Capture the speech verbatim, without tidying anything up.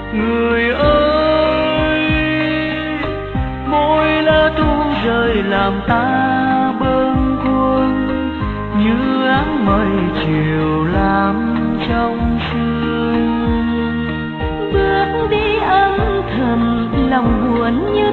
Người ơi, mỗi lá thu rơi làm ta bâng khuâng, như áng mây chiều lam trong sương. Bước đi âm thầm lòng buồn như